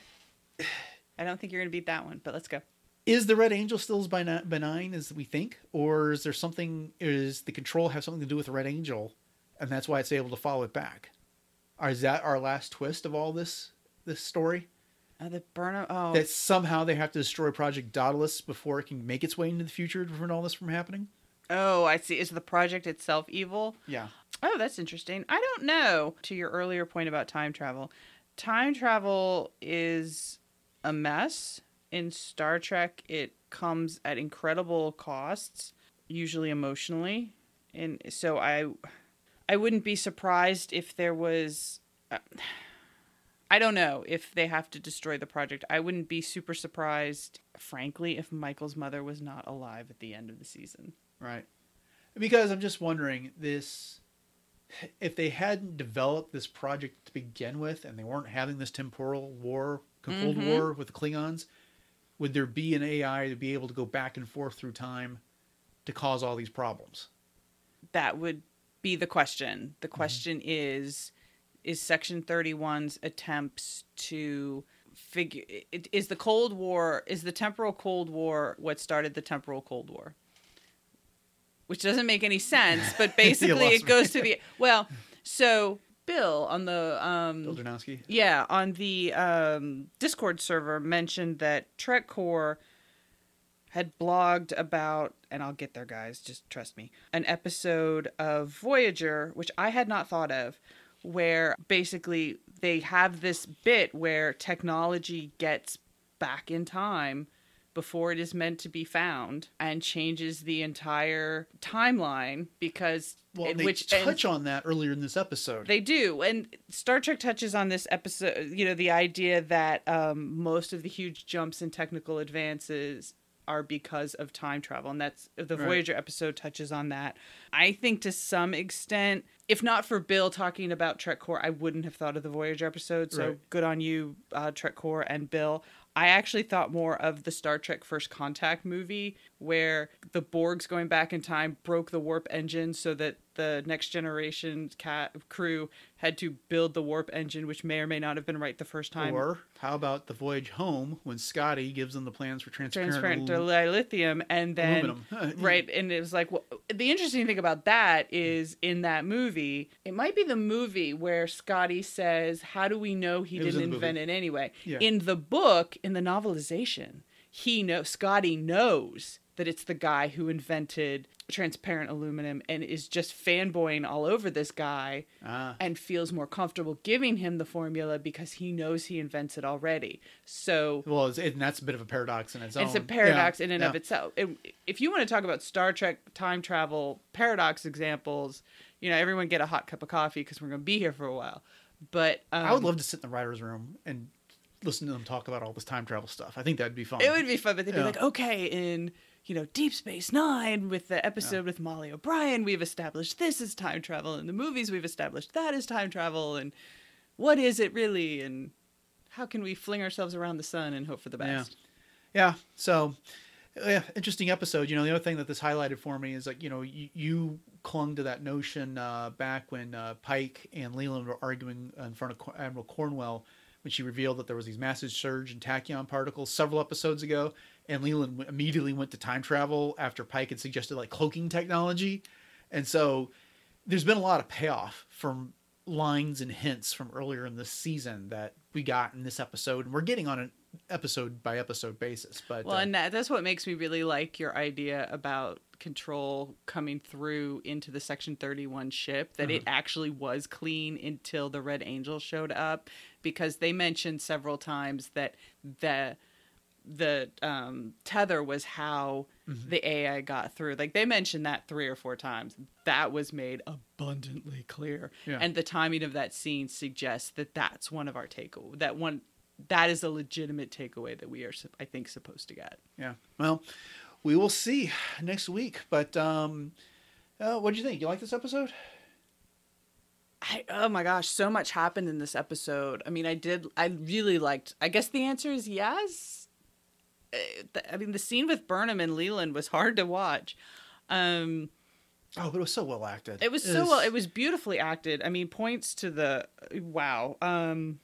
I don't think you're going to beat that one, but let's go. Is the Red Angel still as benign as we think? Or is there something, is the control have something to do with the Red Angel, and that's why it's able to follow it back? Or is that our last twist of all this this story? Uh, the burn oh. That somehow they have to destroy Project Daedalus before it can make its way into the future to prevent all this from happening? Oh, I see. Is the project itself evil? Yeah. Oh, that's interesting. I don't know. To your earlier point about time travel, time travel is a mess. In Star Trek, it comes at incredible costs, usually emotionally. And so I I wouldn't be surprised if there was... Uh, I don't know if they have to destroy the project. I wouldn't be super surprised, frankly, if Michael's mother was not alive at the end of the season. Right. Because I'm just wondering, this... if they hadn't developed this project to begin with, and they weren't having this temporal war, Cold mm-hmm. War with the Klingons... would there be an A I to be able to go back and forth through time to cause all these problems? That would be the question. The question mm-hmm. is, is Section thirty-one's attempts to figure... Is the Cold War, is the temporal Cold War what started the temporal Cold War? Which doesn't make any sense, but basically it goes to the... Well, so... Bill on the um Bill Janowski. Yeah, on the um Discord server mentioned that TrekCore had blogged about, and I'll get there, guys, just trust me, an episode of Voyager, which I had not thought of, where basically they have this bit where technology gets back in time before it is meant to be found and changes the entire timeline because... Well, they which, touch on that earlier in this episode. They do. And Star Trek touches on this episode, you know, the idea that um, most of the huge jumps in technical advances are because of time travel. And that's the Voyager right. episode touches on that. I think to some extent, if not for Bill talking about TrekCore, I wouldn't have thought of the Voyager episode. So right. good on you, uh, TrekCore and Bill. I actually thought more of the Star Trek First Contact movie where the Borgs going back in time broke the warp engine so that the Next Generation cat crew had to build the warp engine, which may or may not have been right the first time. Or how about the voyage home when Scotty gives them the plans for transparent, transparent dilithium and then right, and it was like, well, the interesting thing about that is in that movie, it might be the movie where Scotty says, "How do we know he it didn't in invent movie. It anyway?" Yeah. In the book, in the novelization, he knows Scotty knows that it's the guy who invented transparent aluminum and is just fanboying all over this guy Ah. and feels more comfortable giving him the formula because he knows he invents it already. So Well, it's, it, and that's a bit of a paradox in its own. it's a paradox Yeah, in and yeah. of itself. It- if you want to talk about Star Trek time travel paradox examples, you know, everyone get a hot cup of coffee because we're going to be here for a while. But um, I would love to sit in the writer's room and listen to them talk about all this time travel stuff. I think that'd be fun. it would be fun, but they'd be Yeah. like, okay, in, you know, Deep Space Nine with the episode Yeah. with Molly O'Brien, we've established this is time travel. In the movies, we've established that is time travel. And what is it really? And how can we fling ourselves around the sun and hope for the Yeah. best? Yeah. So, yeah, interesting episode. You know, the other thing that this highlighted for me is like, you know, you, you clung to that notion uh, back when uh, Pike and Leland were arguing in front of Cor- Admiral Cornwell when she revealed that there was these massive surge in tachyon particles several episodes ago, and Leland w- immediately went to time travel after Pike had suggested like cloaking technology. And so there's been a lot of payoff from lines and hints from earlier in this season that we got in this episode, and we're getting on an episode by episode basis. But Well, uh, and that, that's what makes me really like your idea about Control coming through into the Section thirty-one ship, that it actually was clean until the Red Angel showed up, because they mentioned several times that the the um, tether was how the A I got through. Like, they mentioned that three or four times. That was made abundantly clear. Yeah. And the timing of that scene suggests that that's one of our takeaways. That one, that is a legitimate takeaway that we are, sup- I think, supposed to get. yeah, well, we will see next week. But um, uh, what do you think? You like this episode? I, oh my gosh, so much happened in this episode. I mean, I did, I really liked, I guess the answer is yes. Uh, th- I mean, the scene with Burnham and Leland was hard to watch. Um, Oh, but it was so well acted. it was so well, it was beautifully acted. I mean, points to the, wow. Um,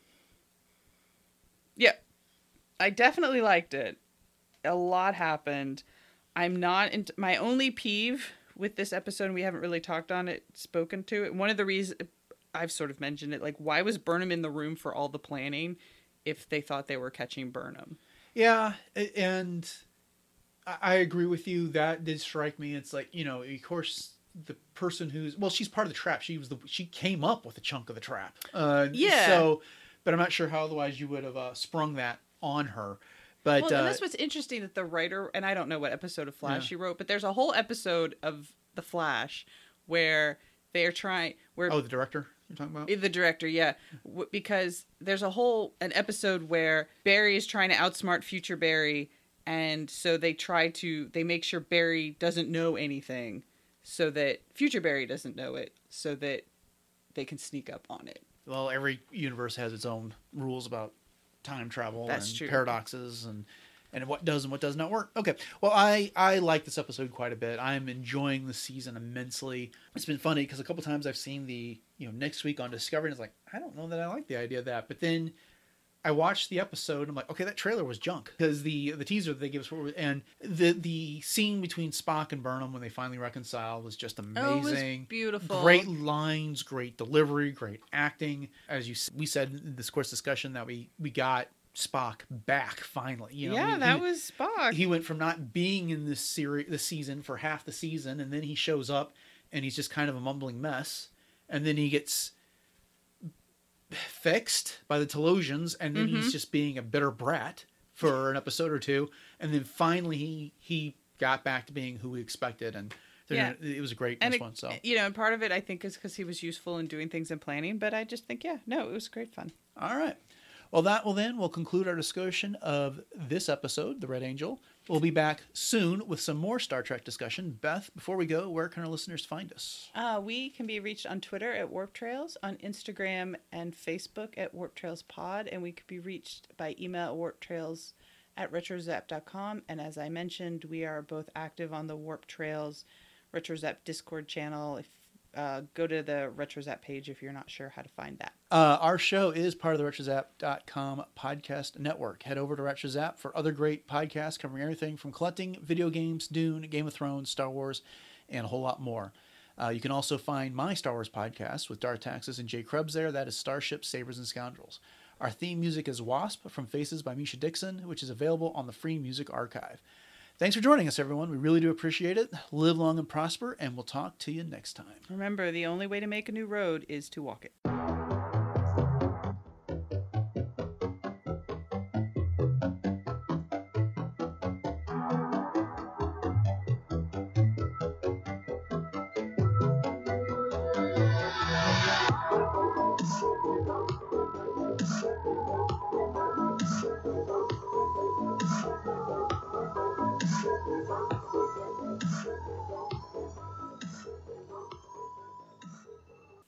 yeah, I definitely liked it. A lot happened. I'm not, in, my only peeve with this episode, and we haven't really talked on it, spoken to it. One of the reasons, I've sort of mentioned it, like, why was Burnham in the room for all the planning if they thought they were catching Burnham? Yeah, a- and I I agree with you. That did strike me. It's like, you know, of course, the person who's, well, she's part of the trap. She was the, she came up with a chunk of the trap. Uh, Yeah. So, but I'm not sure how otherwise you would have uh, sprung that on her. But Well, uh, and that's what's interesting, that the writer, and I don't know what episode of Flash Yeah. she wrote, but there's a whole episode of The Flash where they're trying, where oh, the director you're talking about? the director, yeah, w- because there's a whole an episode where Barry is trying to outsmart future Barry, and so they try to they make sure Barry doesn't know anything, so that future Barry doesn't know it, so that they can sneak up on it. Well, every universe has its own rules about time travel That's and true. paradoxes and and what does and what does not work. Okay. Well, I, I like this episode quite a bit. I'm enjoying the season immensely. It's been funny because a couple times I've seen the, you know, next week on Discovery, and it's like, I don't know that I like the idea of that. But then I watched the episode and I'm like, okay, that trailer was junk, because the the teaser that they give us, and the the scene between Spock and Burnham when they finally reconcile was just amazing. Oh, it was beautiful. Great lines, great delivery, great acting. As you s- we said in this course discussion that we we got Spock back finally. You know, yeah, he- that he- was Spock. he went from not being in this series, this season for half the season, and then he shows up and he's just kind of a mumbling mess, and then he gets fixed by the Telosians, and then Mm-hmm. he's just being a bitter brat for an episode or two, and then finally he he got back to being who we expected, and they're Yeah. gonna- it was a great and this it, one. So you know, and part of it I think is because he was useful in doing things and planning. But I just think, yeah, no, it was great fun. all right. Well, that will then will conclude our discussion of this episode, The Red Angel. We'll be back soon with some more Star Trek discussion. Beth, before we go, where can our listeners find us? Uh, we can be reached on Twitter at Warp Trails, on Instagram and Facebook at Warp Trails Pod, and we could be reached by email at warptrails at retrozap dot com. And as I mentioned, we are both active on the Warp Trails Retrozap Discord channel. If uh, go to the Retrozap page if you're not sure how to find that. Uh, our show is part of the retrozap dot com podcast network. Head over to RetroZap for other great podcasts covering everything from collecting, video games, Dune, Game of Thrones, Star Wars, and a whole lot more. Uh, you can also find my Star Wars podcast with Dartaxis and Jay Krebs there. That is Starship, Sabers, and Scoundrels. Our theme music is Wasp from Faces by Misha Dixon, which is available on the Free Music Archive. Thanks for joining us, everyone. We really do appreciate it. Live long and prosper, and we'll talk to you next time. Remember, the only way to make a new road is to walk it.